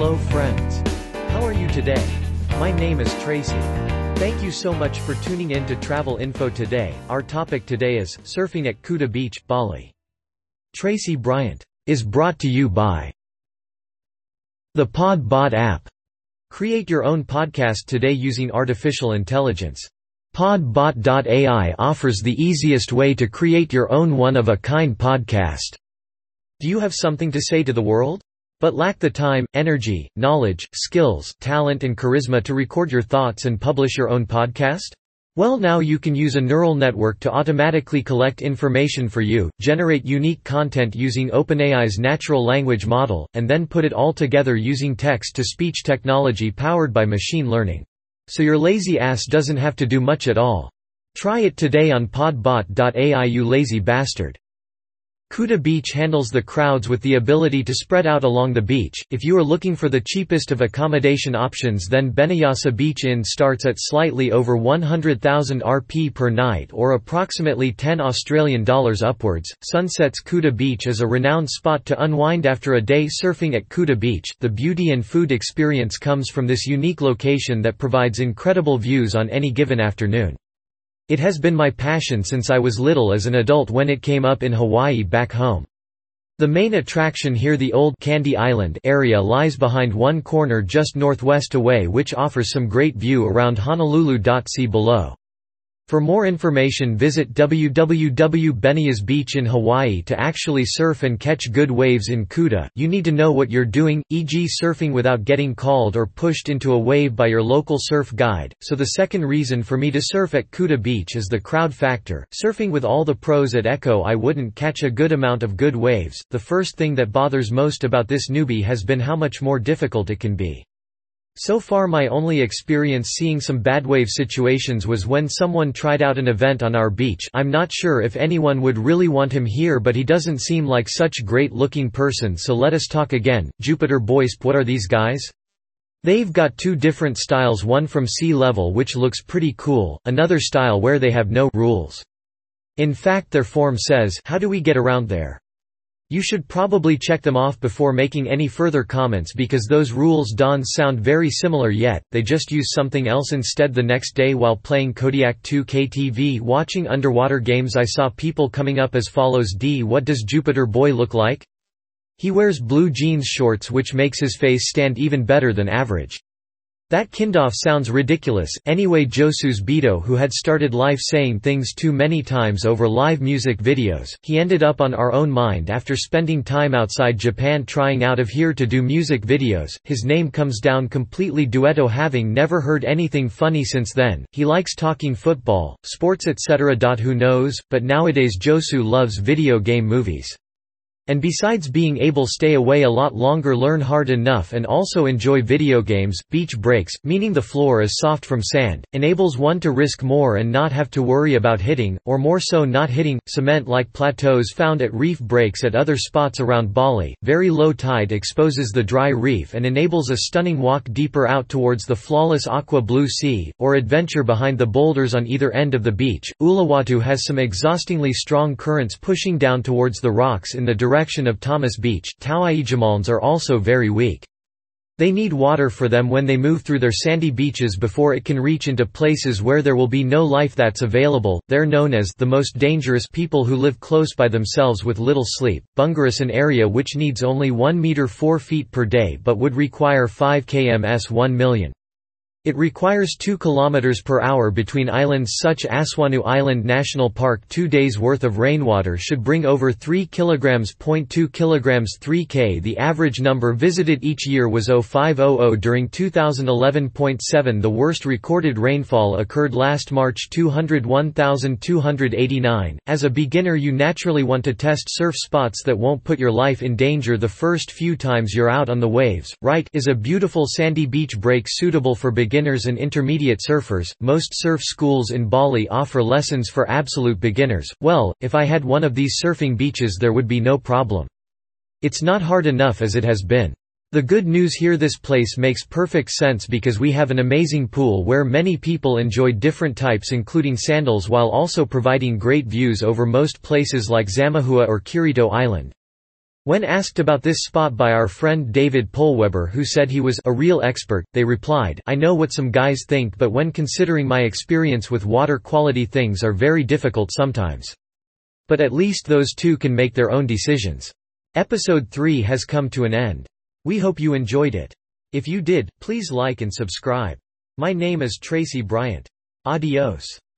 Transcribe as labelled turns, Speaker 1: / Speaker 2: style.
Speaker 1: Hello friends. How are you today? My name is Tracy. Thank you so much for tuning in to Travel Info today. Our topic today is surfing at Kuta Beach, Bali. Tracy Bryant is brought to you by the Podbot app. Create your own podcast today using artificial intelligence. Podbot.ai offers the easiest way to create your own one-of-a-kind podcast. Do you have something to say to the world, but lack the time, energy, knowledge, skills, talent and charisma to record your thoughts and publish your own podcast? Well, now you can use a neural network to automatically collect information for you, generate unique content using OpenAI's natural language model, and then put it all together using text-to-speech technology powered by machine learning. So your lazy ass doesn't have to do much at all. Try it today on podbot.ai, you lazy bastard. Kuta Beach handles the crowds with the ability to spread out along the beach. If you are looking for the cheapest of accommodation options, then Benayasa Beach Inn starts at slightly over 100,000 Rp per night or approximately $10 Australian upwards. Sunsets Kuta Beach is a renowned spot to unwind after a day surfing at Kuta Beach. The beauty and food experience comes from this unique location that provides incredible views on any given afternoon. It has been my passion since I was little as an adult when it came up in Hawaii back home. The main attraction here, the old Candy Island area, lies behind one corner just northwest away, which offers some great view around Honolulu. See below. For more information, visit www.Benayasa Beach in Hawaii. To actually surf and catch good waves in Kuta, you need to know what you're doing, e.g. surfing without getting called or pushed into a wave by your local surf guide. So the second reason for me to surf at Kuta Beach is the crowd factor. Surfing with all the pros at Echo, I wouldn't catch a good amount of good waves. The first thing that bothers most about this newbie has been how much more difficult it can be. So far my only experience seeing some bad wave situations was when someone tried out an event on our beach. I'm not sure if anyone would really want him here, but he doesn't seem like such great looking person, so let us talk again. Jupiter Boys, what are these guys? They've got two different styles, one from sea level which looks pretty cool, another style where they have no rules. In fact their form says, how do we get around there? You should probably check them off before making any further comments, because those rules don't sound very similar yet. They just use something else instead. The next day while playing Kodiak 2K TV watching underwater games, I saw people coming up as follows. What does Jupiter Boy look like? He wears blue jeans shorts which makes his face stand even better than average. That kindoff sounds ridiculous. Anyway, Josu's Beto, who had started life saying things too many times over live music videos, he ended up on Our Own Mind after spending time outside Japan trying out of here to do music videos. His name comes down completely duetto, having never heard anything funny since then. He likes talking football, sports etc. Who knows, but nowadays Josu loves video game movies. And besides being able stay away a lot longer, learn hard enough and also enjoy video games. Beach breaks, meaning the floor is soft from sand, enables one to risk more and not have to worry about hitting, or more so not hitting, cement-like plateaus found at reef breaks at other spots around Bali. Very low tide exposes the dry reef and enables a stunning walk deeper out towards the flawless aqua blue sea, or adventure behind the boulders on either end of the beach. Uluwatu has some exhaustingly strong currents pushing down towards the rocks in the direction of Thomas Beach. Tauaijamalns are also very weak. They need water for them when they move through their sandy beaches before it can reach into places where there will be no life that's available. They're known as the most dangerous people who live close by themselves with little sleep. Bungaris, an area which needs only 1 meter 4 feet per day but would require 5 kms 1 million. It requires 2 km per hour between islands such Aswanu Island National Park. 2 days worth of rainwater should bring over 3 kg. 0.2 kg 3K. The average number visited each year was 0500 during 2011.7. The worst recorded rainfall occurred last March, 201,289. As a beginner you naturally want to test surf spots that won't put your life in danger the first few times you're out on the waves. Right is a beautiful sandy beach break suitable for beginners and intermediate surfers. Most surf schools in Bali offer lessons for absolute beginners. Well, if I had one of these surfing beaches there would be no problem. It's not hard enough as it has been. The good news here, this place makes perfect sense because we have an amazing pool where many people enjoy different types including sandals, while also providing great views over most places like Zamahua or Kirito Island. When asked about this spot by our friend David Polweber, who said he was a real expert, they replied, "I know what some guys think, but when considering my experience with water quality, things are very difficult sometimes. But at least those two can make their own decisions." Episode 3 has come to an end. We hope you enjoyed it. If you did, please like and subscribe. My name is Tracy Bryant. Adios.